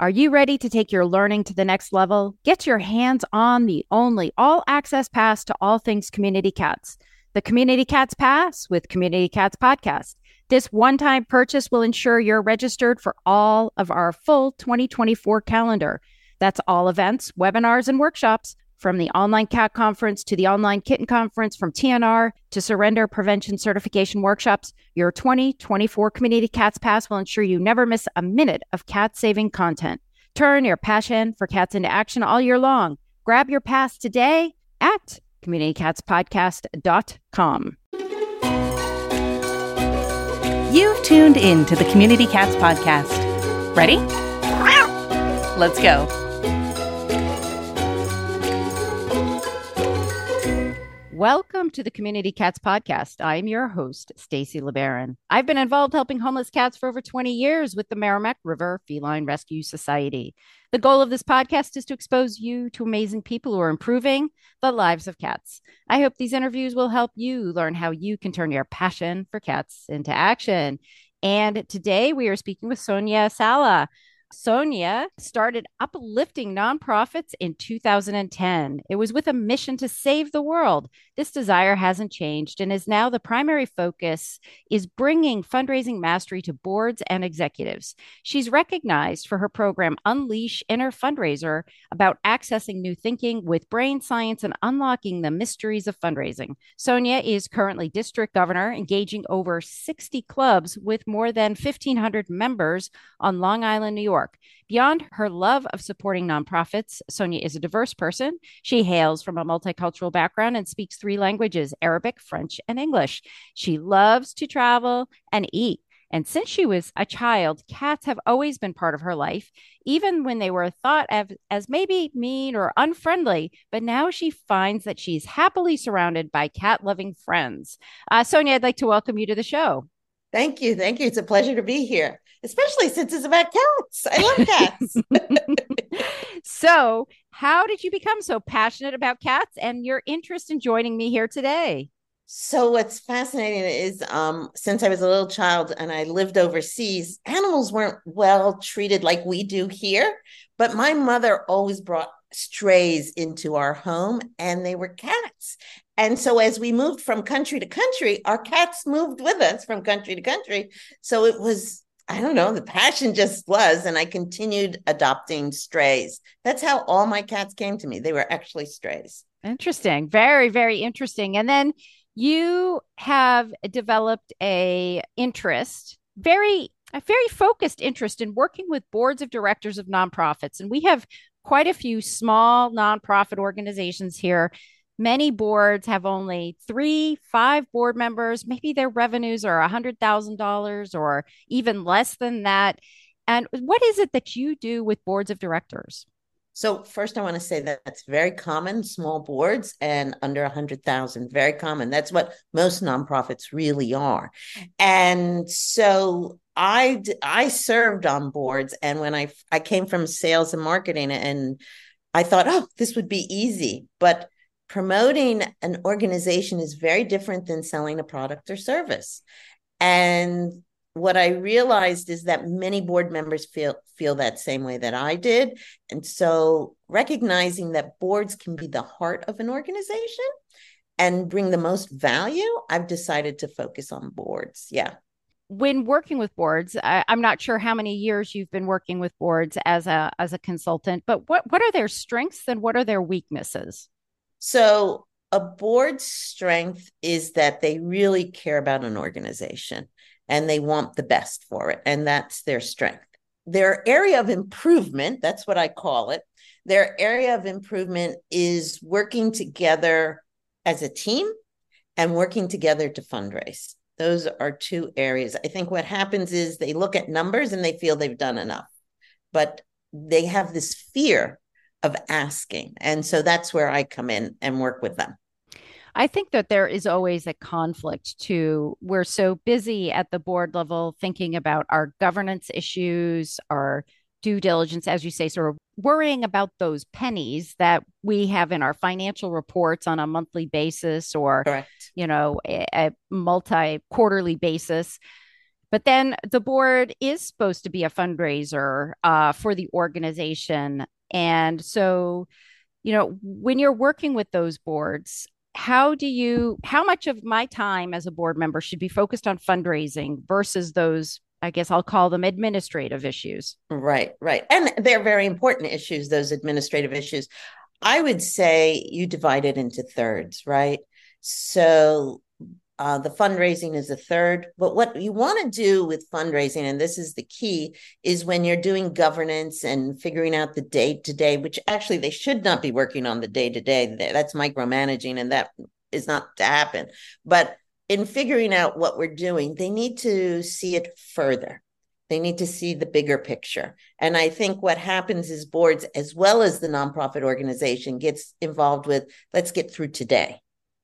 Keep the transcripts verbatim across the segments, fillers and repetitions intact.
Are you ready to take your learning to the next level? Get your hands on the only all-access pass to all things Community Cats, the Community Cats Pass with Community Cats Podcast. This one-time purchase will ensure you're registered for all of our full twenty twenty-four calendar. That's all events, webinars, and workshops, from the online cat conference to the online kitten conference, from T N R to surrender prevention certification workshops. Your twenty twenty-four Community Cats Pass will ensure you never miss a minute of cat-saving content. Turn your passion for cats into action all year long. Grab your pass today at community cats podcast dot com. You've tuned in to the Community Cats Podcast. Ready? Let's go. Welcome to the Community Cats Podcast. I'm your host, Stacy LeBaron. I've been involved helping homeless cats for over twenty years with the Merrimack River Feline Rescue Society. The goal of this podcast is to expose you to amazing people who are improving the lives of cats. I hope these interviews will help you learn how you can turn your passion for cats into action. And today we are speaking with Sonia Sala. Sonia started uplifting nonprofits in two thousand ten. It was with a mission to save the world. This desire hasn't changed and is now the primary focus is bringing fundraising mastery to boards and executives. She's recognized for her program Unleash Inner Fundraiser, about accessing new thinking with brain science and unlocking the mysteries of fundraising. Sonia is currently district governor, engaging over sixty clubs with more than fifteen hundred members on Long Island, New York. Beyond her love of supporting nonprofits, Sonia is a diverse person. She hails from a multicultural background and speaks three languages: Arabic, French, and English. She loves to travel and eat. And since she was a child, cats have always been part of her life, even when they were thought of as maybe mean or unfriendly. But now she finds that she's happily surrounded by cat-loving friends. Uh, Sonia, I'd like to welcome you to the show. Thank you. Thank you. It's a pleasure to be here, especially since it's about cats. I love cats. So how did you become so passionate about cats and your interest in joining me here today? So what's fascinating is um, since I was a little child and I lived overseas, animals weren't well treated like we do here. But my mother always brought strays into our home, and they were cats. And so as we moved from country to country, our cats moved with us from country to country. So it was, I don't know, the passion just was, and I continued adopting strays. That's how all my cats came to me. They were actually strays. Interesting. Very, very interesting. And then you have developed a interest, very, a very focused interest in working with boards of directors of nonprofits. And we have quite a few small nonprofit organizations here. Many boards have only three, five board members. Maybe their revenues are one hundred thousand dollars or even less than that. And what is it that you do with boards of directors? So first, I want to say that that's very common, small boards and under one hundred thousand, very common. That's what most nonprofits really are. And so I, I served on boards. And when I, I came from sales and marketing, and I thought, oh, this would be easy. But promoting an organization is very different than selling a product or service. And what I realized is that many board members feel feel that same way that I did. And so recognizing that boards can be the heart of an organization and bring the most value, I've decided to focus on boards. Yeah. When working with boards, I, I'm not sure how many years you've been working with boards as a as a consultant, but what, what are their strengths and what are their weaknesses? So a board's strength is that they really care about an organization and they want the best for it. And that's their strength. Their area of improvement, that's what I call it. Their area of improvement is working together as a team and working together to fundraise. Those are two areas. I think what happens is they look at numbers and they feel they've done enough, but they have this fear of asking. And so that's where I come in and work with them. I think that there is always a conflict too. We're so busy at the board level thinking about our governance issues, our due diligence, as you say, sort of worrying about those pennies that we have in our financial reports on a monthly basis or, Correct. you know, a, a multi-quarterly basis. But then the board is supposed to be a fundraiser uh, for the organization. And so, you know, when you're working with those boards, how do you, how much of my time as a board member should be focused on fundraising versus those, I guess I'll call them administrative issues? Right, right. And they're very important issues, those administrative issues. I would say you divide it into thirds, right? So uh, the fundraising is a third. But what you want to do with fundraising, and this is the key, is when you're doing governance and figuring out the day to day, which actually they should not be working on the day to day. That's micromanaging, and that is not to happen. But in figuring out what we're doing, they need to see it further. They need to see the bigger picture. And I think what happens is boards, as well as the nonprofit organization, gets involved with, let's get through today.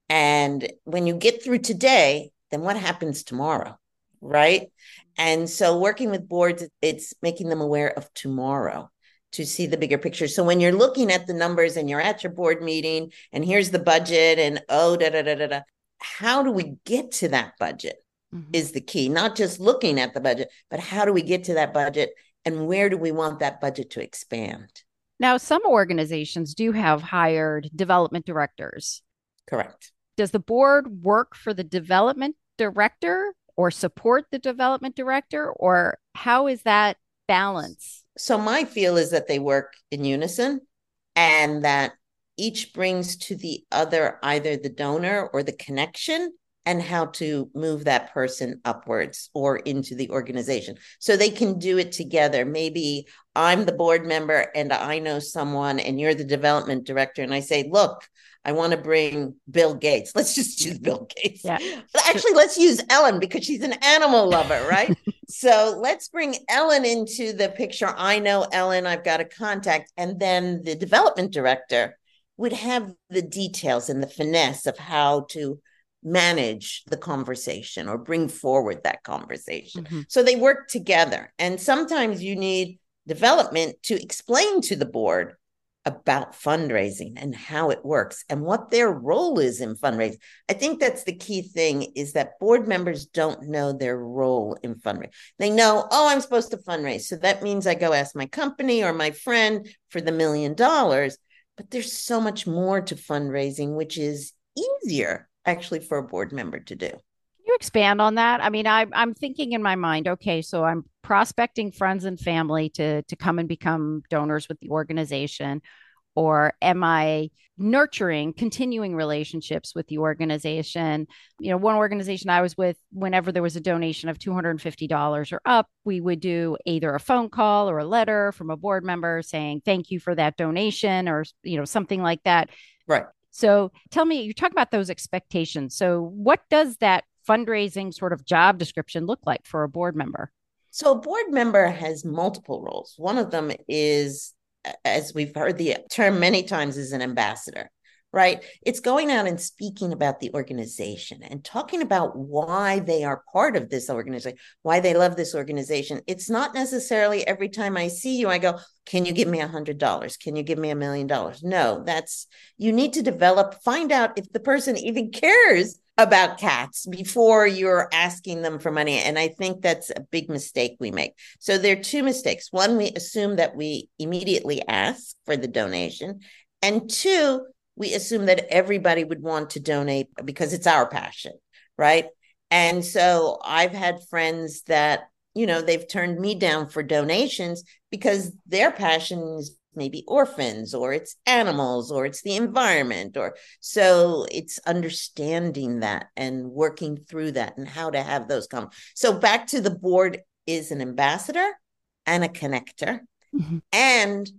And when you get through today, then what happens tomorrow, right? And so working with boards, it's making them aware of tomorrow to see the bigger picture. So when you're looking at the numbers and you're at your board meeting and here's the budget and oh, da, da, da, da, da, how do we get to that budget? Mm-hmm. Is the key, not just looking at the budget, but how do we get to that budget and where do we want that budget to expand? Now, some organizations do have hired development directors. Correct. Does the board work for the development director or support the development director, or how is that balance? So my feel is that they work in unison and that each brings to the other either the donor or the connection and how to move that person upwards or into the organization. So they can do it together. Maybe I'm the board member and I know someone and you're the development director. And I say, look, I want to bring Bill Gates. Let's just use Bill Gates. Yeah. Actually, let's use Ellen because she's an animal lover, right? So let's bring Ellen into the picture. I know Ellen, I've got a contact. And then the development director would have the details and the finesse of how to manage the conversation or bring forward that conversation. Mm-hmm. So they work together. And sometimes you need development to explain to the board about fundraising and how it works and what their role is in fundraising. I think that's the key thing, is that board members don't know their role in fundraising. They know, oh, I'm supposed to fundraise. So that means I go ask my company or my friend for the million dollars. But there's so much more to fundraising, which is easier actually for a board member to do. Can you expand on that? I mean, I, I'm thinking in my mind, okay, so I'm prospecting friends and family to, to come and become donors with the organization, or am I nurturing continuing relationships with the organization? You know, one organization I was with, whenever there was a donation of two hundred fifty dollars or up, we would do either a phone call or a letter from a board member saying, thank you for that donation, or, you know, something like that. Right. So tell me, you're talking about those expectations. So what does that fundraising sort of job description look like for a board member? So a board member has multiple roles. One of them is, as we've heard the term many times, is an ambassador, right? It's going out and speaking about the organization and talking about why they are part of this organization, why they love this organization. It's not necessarily every time I see you, I go, can you give me a hundred dollars? Can you give me a million dollars? No, that's, you need to develop, find out if the person even cares about cats before you're asking them for money. And I think that's a big mistake we make. So there are two mistakes. One, we assume that we immediately ask for the donation. And two, we assume that everybody would want to donate because it's our passion, right? And so I've had friends that, you know, they've turned me down for donations because their passion is maybe orphans, or it's animals, or it's the environment, or so it's understanding that and working through that and how to have those come. So back to the board is an ambassador and a connector, mm-hmm. and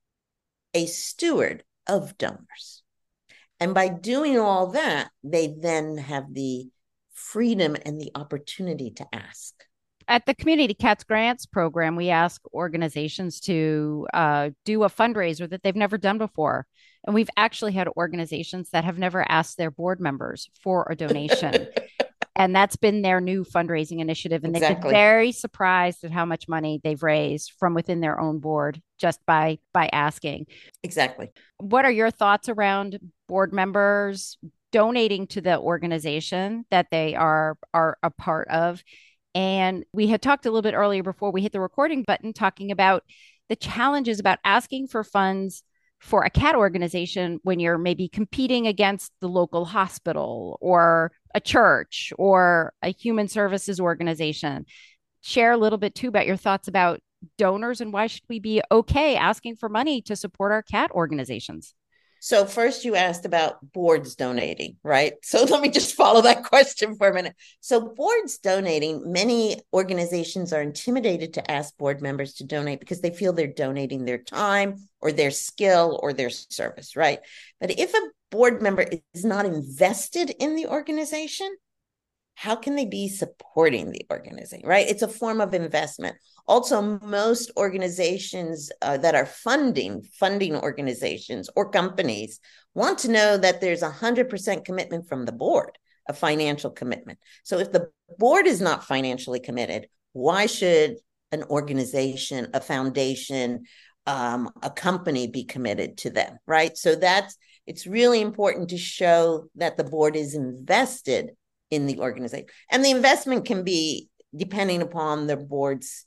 a steward of donors. And by doing all that, they then have the freedom and the opportunity to ask. At the Community Cats Grants program, we ask organizations to uh, do a fundraiser that they've never done before. And we've actually had organizations that have never asked their board members for a donation. And that's been their new fundraising initiative. And exactly. They've been very surprised at how much money they've raised from within their own board just by by asking. Exactly. What are your thoughts around board members donating to the organization that they are are a part of? And we had talked a little bit earlier before we hit the recording button, talking about the challenges about asking for funds for a cat organization when you're maybe competing against the local hospital or a church or a human services organization. Share a little bit too about your thoughts about donors and why should we be okay asking for money to support our cat organizations? So first you asked about boards donating, right? So let me just follow that question for a minute. So boards donating, many organizations are intimidated to ask board members to donate because they feel they're donating their time or their skill or their service, right? But if a board member is not invested in the organization, how can they be supporting the organization, right? It's a form of investment. Also, most organizations uh, that are funding, funding organizations or companies want to know that there's a one hundred percent commitment from the board, a financial commitment. So if the board is not financially committed, why should an organization, a foundation, um, a company be committed to them, right? So that's, it's really important to show that the board is invested in the organization. And the investment can be depending upon the board's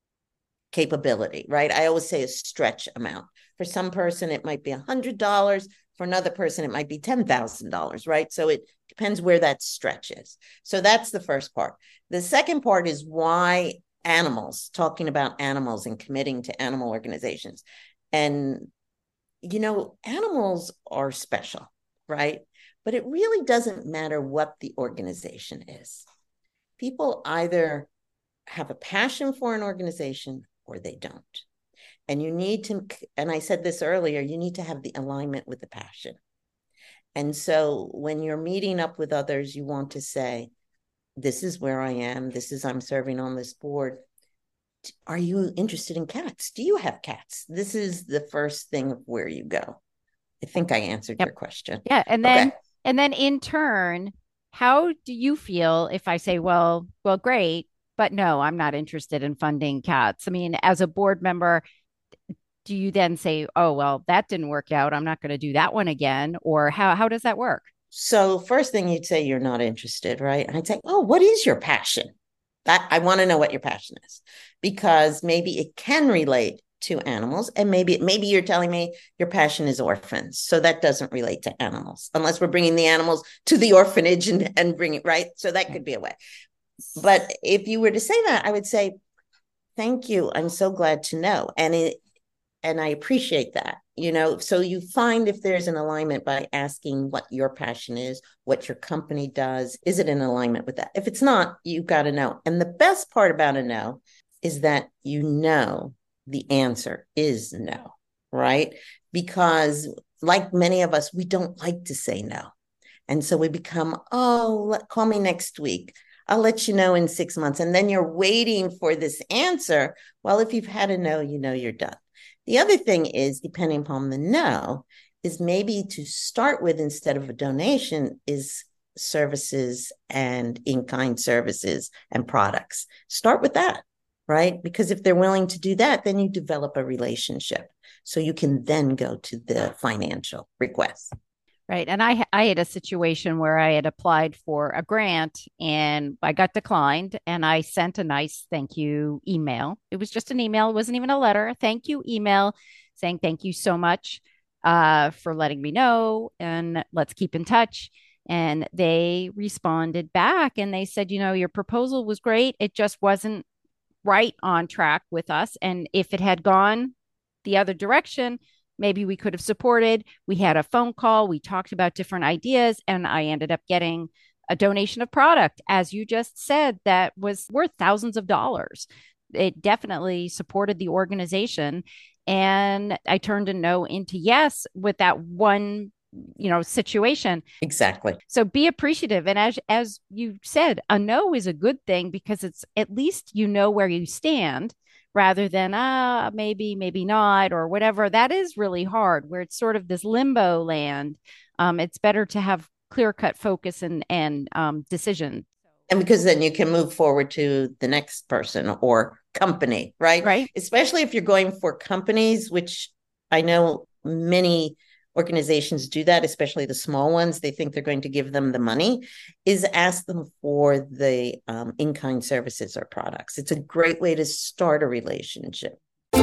capability, right? I always say a stretch amount. For some person, it might be one hundred dollars. For another person, it might be ten thousand dollars, right? So it depends where that stretch is. So that's the first part. The second part is why animals, talking about animals and committing to animal organizations. And, you know, animals are special, right? But it really doesn't matter what the organization is. People either have a passion for an organization or they don't. And you need to, and I said this earlier, you need to have the alignment with the passion. And so when you're meeting up with others, you want to say, this is where I am. This is, I'm serving on this board. Are you interested in cats? Do you have cats? This is the first thing of where you go. I think I answered Yep. your question. Yeah. And then, okay. and then in turn, how do you feel if I say, well, well, great, but no, I'm not interested in funding cats? I mean, as a board member, do you then say, oh, well, that didn't work out, I'm not going to do that one again? Or how, how does that work? So first thing you'd say, you're not interested, right? And I'd say, oh, what is your passion? That I want to know what your passion is, because maybe it can relate to animals. And maybe, maybe you're telling me your passion is orphans. So that doesn't relate to animals, unless we're bringing the animals to the orphanage and, and bring it, right? So that could be a way. But if you were to say that, I would say, thank you. I'm so glad to know. And it, and I appreciate that, you know, so you find if there's an alignment by asking what your passion is, what your company does, is it in alignment with that? If it's not, you've got to know. And the best part about a no is that, you know, the answer is no, right? Because like many of us, we don't like to say no. And so we become, oh, let, call me next week. I'll let you know in six months. And then you're waiting for this answer. Well, if you've had a no, you know you're done. The other thing is, depending upon the no, is maybe to start with, instead of a donation, is services and in-kind services and products. Start with that, right? Because if they're willing to do that, then you develop a relationship. So you can then go to the financial request. Right. And I I had a situation where I had applied for a grant and I got declined, and I sent a nice thank you email. It was just an email. It wasn't even a letter, a thank you email saying thank you so much uh, for letting me know, and let's keep in touch. And they responded back and they said, you know, your proposal was great. It just wasn't right on track with us. And if it had gone the other direction, maybe we could have supported. We had a phone call. We talked about different ideas, and I ended up getting a donation of product, as you just said, that was worth thousands of dollars. It definitely supported the organization. And I turned a no into yes with that one, you know, situation. Exactly. So be appreciative. And as, as you said, a no is a good thing because it's at least you know where you stand, rather than, ah, maybe, maybe not, or whatever. That is really hard, where it's sort of this limbo land. Um, it's better to have clear-cut focus and, and um, decision. And because then you can move forward to the next person or company, right? Right. Especially if you're going for companies, which I know many organizations do that, especially the small ones, they think they're going to give them the money, is ask them for the um, in-kind services or products. It's a great way to start a relationship.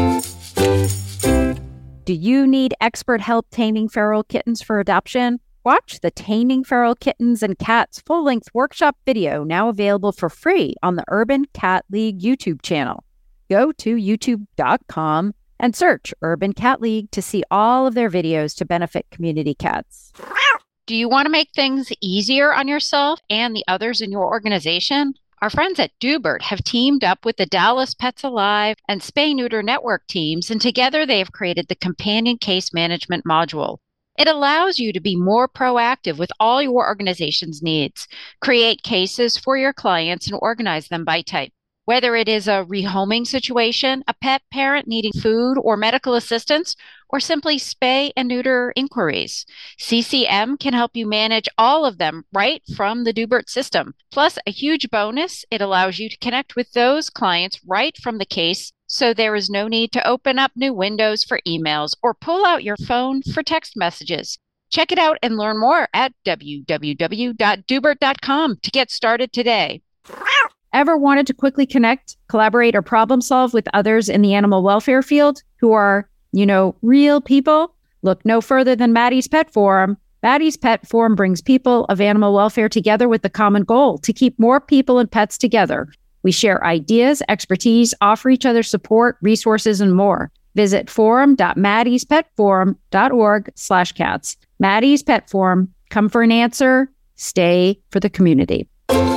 Do you need expert help taming feral kittens for adoption? Watch the Taming Feral Kittens and Cats full-length workshop video, now available for free on the Urban Cat League YouTube channel. Go to youtube dot com and search Urban Cat League to see all of their videos to benefit community cats. Do you want to make things easier on yourself and the others in your organization? Our friends at Dubert have teamed up with the Dallas Pets Alive and Spay Neuter Network teams, and together they have created the Companion Case Management module. It allows you to be more proactive with all your organization's needs, create cases for your clients, and organize them by type. Whether it is a rehoming situation, a pet parent needing food or medical assistance, or simply spay and neuter inquiries, C C M can help you manage all of them right from the Dubert system. Plus, a huge bonus, it allows you to connect with those clients right from the case, so there is no need to open up new windows for emails or pull out your phone for text messages. Check it out and learn more at w w w dot dubert dot com to get started today. Ever wanted to quickly connect, collaborate, or problem solve with others in the animal welfare field who are, you know, real people? Look no further than Maddie's Pet Forum. Maddie's Pet Forum brings people of animal welfare together with the common goal to keep more people and pets together. We share ideas, expertise, offer each other support, resources, and more. Visit forum dot maddies pet forum dot org slash cats. Maddie's Pet Forum. Come for an answer. Stay for the community.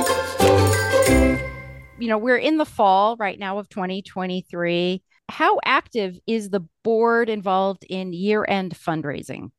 You know, we're in the fall right now of twenty twenty-three. How active is the board involved in year-end fundraising?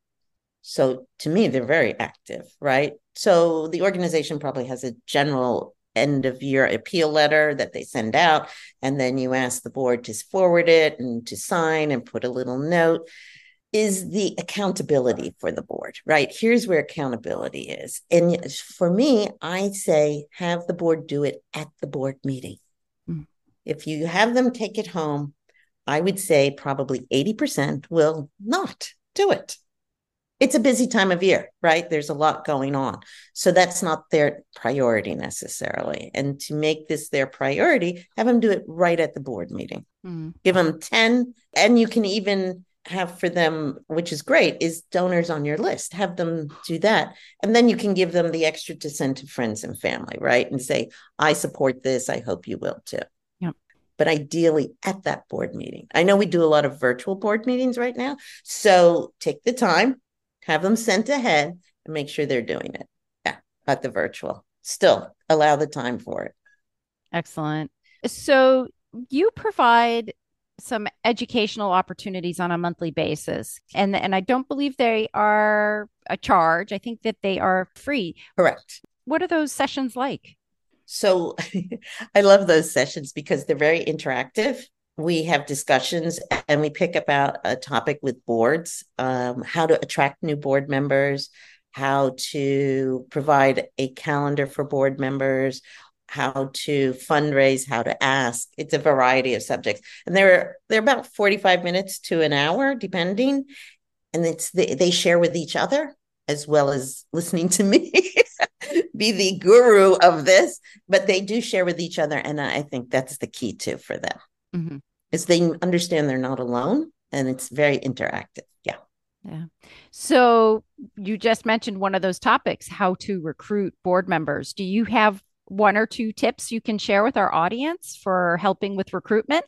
So to me, they're very active, right? So the organization probably has a general end of year appeal letter that they send out, and then you ask the board to forward it and to sign and put a little note. Is the accountability for the board, right? Here's where accountability is. And for me, I say have the board do it at the board meeting. Mm. If you have them take it home, I would say probably eighty percent will not do it. It's a busy time of year, right? There's a lot going on. So that's not their priority necessarily. And to make this their priority, have them do it right at the board meeting. Mm. Give them ten, and you can even have for them, which is great, is donors on your list. Have them do that. And then you can give them the extra to send to friends and family, right? And say, I support this. I hope you will too. Yep. But ideally at that board meeting. I know we do a lot of virtual board meetings right now. So take the time, have them sent ahead, and make sure they're doing it. Yeah, at the virtual. Still allow the time for it. Excellent. So you provide some educational opportunities on a monthly basis. And, and I don't believe they are a charge. I think that they are free. Correct. What are those sessions like? So I love those sessions because they're very interactive. We have discussions and we pick about a topic with boards, um, how to attract new board members, how to provide a calendar for board members, how to fundraise, how to ask. It's a variety of subjects. And they're they're about forty-five minutes to an hour, depending. And it's the, they share with each other as well as listening to me be the guru of this. But they do share with each other. And I think that's the key too for them. Mm-hmm. Is they understand they're not alone, and it's very interactive. Yeah. Yeah. So you just mentioned one of those topics, how to recruit board members. Do you have one or two tips you can share with our audience for helping with recruitment?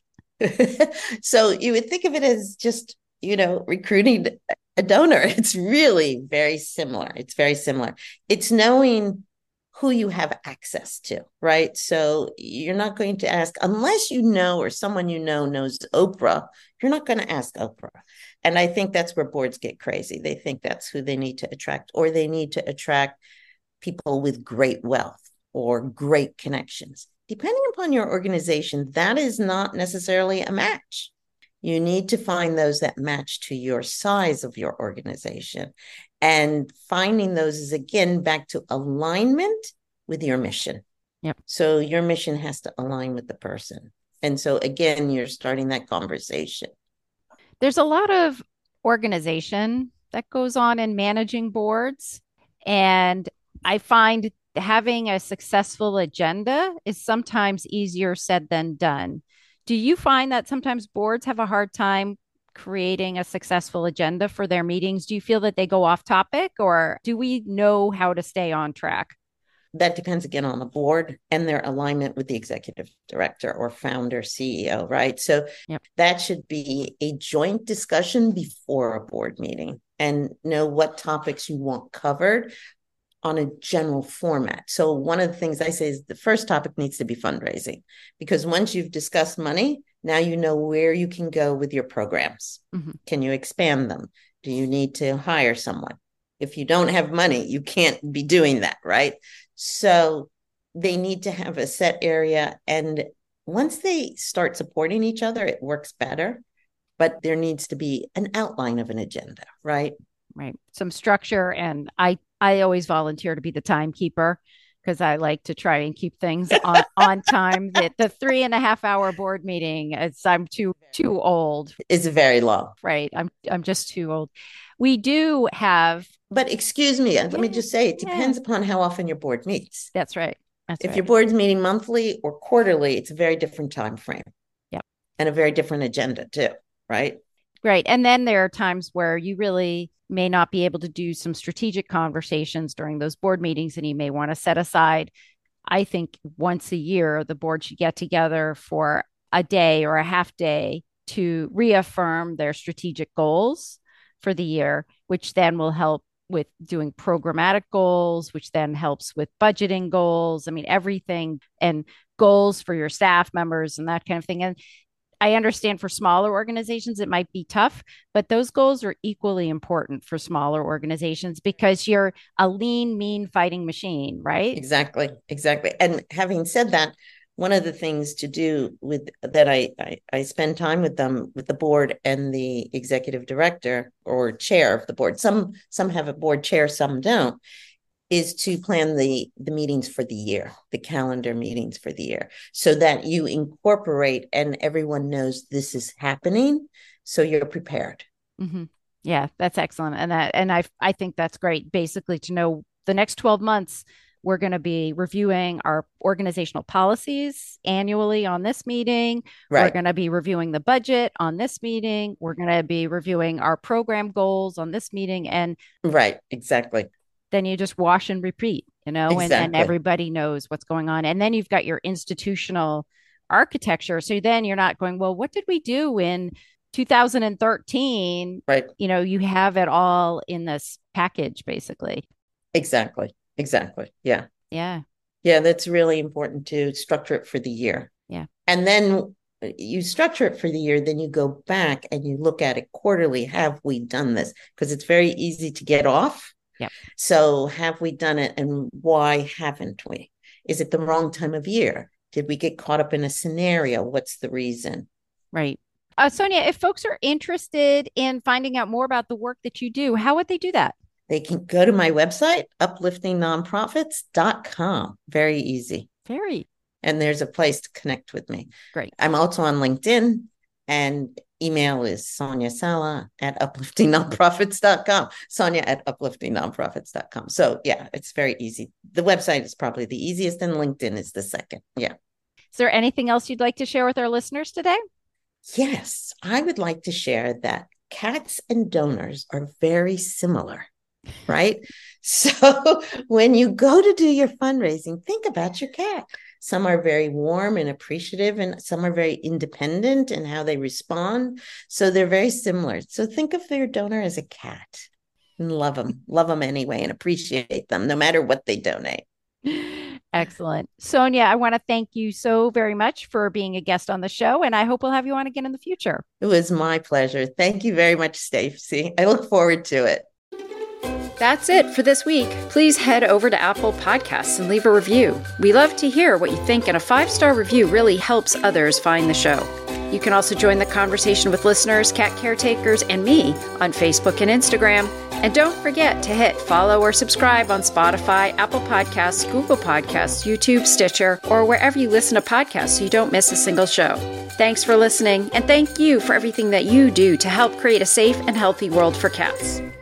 So you would think of it as just, you know, recruiting a donor. It's really very similar. It's very similar. It's knowing who you have access to, right? So you're not going to ask, unless you know, or someone you know knows Oprah, you're not going to ask Oprah. And I think that's where boards get crazy. They think that's who they need to attract, or they need to attract people with great wealth or great connections. Depending upon your organization, that is not necessarily a match. You need to find those that match to your size of your organization. And finding those is, again, back to alignment with your mission. Yep. So your mission has to align with the person. And so, again, you're starting that conversation. There's a lot of organization that goes on in managing boards. And I find having a successful agenda is sometimes easier said than done. Do you find that sometimes boards have a hard time creating a successful agenda for their meetings? Do you feel that they go off topic, or do we know how to stay on track? That depends again on the board and their alignment with the executive director or founder, C E O, right? So yep. That should be a joint discussion before a board meeting and know what topics you want covered on a general format. So one of the things I say is the first topic needs to be fundraising, because once you've discussed money, now you know where you can go with your programs. Mm-hmm. Can you expand them? Do you need to hire someone? If you don't have money, you can't be doing that, right? So they need to have a set area. And once they start supporting each other, it works better. But there needs to be an outline of an agenda, right? Right. Some structure. And I, I always volunteer to be the timekeeper because I like to try and keep things on, on time. The, the three and a half hour board meeting, it's, I'm too too old. It's very long. Right. I'm I'm just too old. We do have. But excuse me, yeah, let me just say, it depends yeah. upon how often your board meets. That's right. That's if right. your board's meeting monthly or quarterly, it's a very different time frame. Yep. And a very different agenda too, right? Right. And then there are times where you really may not be able to do some strategic conversations during those board meetings, and you may want to set aside, I think once a year, the board should get together for a day or a half day to reaffirm their strategic goals for the year, which then will help with doing programmatic goals, which then helps with budgeting goals. I mean, everything, and goals for your staff members and that kind of thing. And I understand for smaller organizations, it might be tough, but those goals are equally important for smaller organizations because you're a lean, mean fighting machine, right? Exactly. Exactly. And having said that, one of the things to do with that, I, I, I spend time with them, with the board and the executive director or chair of the board. Some, some have a board chair, some don't, is to plan the, the meetings for the year, the calendar meetings for the year, so that you incorporate and everyone knows this is happening. So you're prepared. Mm-hmm. Yeah, that's excellent. And that, and I, I think that's great. Basically to know the next twelve months, we're going to be reviewing our organizational policies annually on this meeting. Right. We're going to be reviewing the budget on this meeting. We're going to be reviewing our program goals on this meeting. And right, exactly. Then you just wash and repeat, you know, exactly. and, and everybody knows what's going on. And then you've got your institutional architecture. So then you're not going, well, what did we do in two thousand thirteen? Right. You know, you have it all in this package, basically. Exactly. Exactly. Yeah. Yeah. Yeah. That's really important to structure it for the year. Yeah. And then you structure it for the year, then you go back and you look at it quarterly. Have we done this? Because it's very easy to get off. Yeah. So have we done it, and why haven't we? Is it the wrong time of year? Did we get caught up in a scenario? What's the reason? Right. Uh, Sonia, if folks are interested in finding out more about the work that you do, how would they do that? They can go to my website, uplifting nonprofits dot com. Very easy. Very. And there's a place to connect with me. Great. I'm also on LinkedIn, and email is Sonia Sala at uplifting nonprofits dot com. Sonia at uplifting nonprofits dot com. So yeah, it's very easy. The website is probably the easiest, and LinkedIn is the second. Yeah. Is there anything else you'd like to share with our listeners today? Yes, I would like to share that cats and donors are very similar. Right. So when you go to do your fundraising, think about your cat. Some are very warm and appreciative, and some are very independent in how they respond. So they're very similar. So think of your donor as a cat and love them, love them anyway, and appreciate them no matter what they donate. Excellent. Sonia, I want to thank you so very much for being a guest on the show, and I hope we'll have you on again in the future. It was my pleasure. Thank you very much, Stacey. I look forward to it. That's it for this week. Please head over to Apple Podcasts and leave a review. We love to hear what you think, and a five-star review really helps others find the show. You can also join the conversation with listeners, cat caretakers, and me on Facebook and Instagram. And don't forget to hit follow or subscribe on Spotify, Apple Podcasts, Google Podcasts, YouTube, Stitcher, or wherever you listen to podcasts so you don't miss a single show. Thanks for listening, and thank you for everything that you do to help create a safe and healthy world for cats.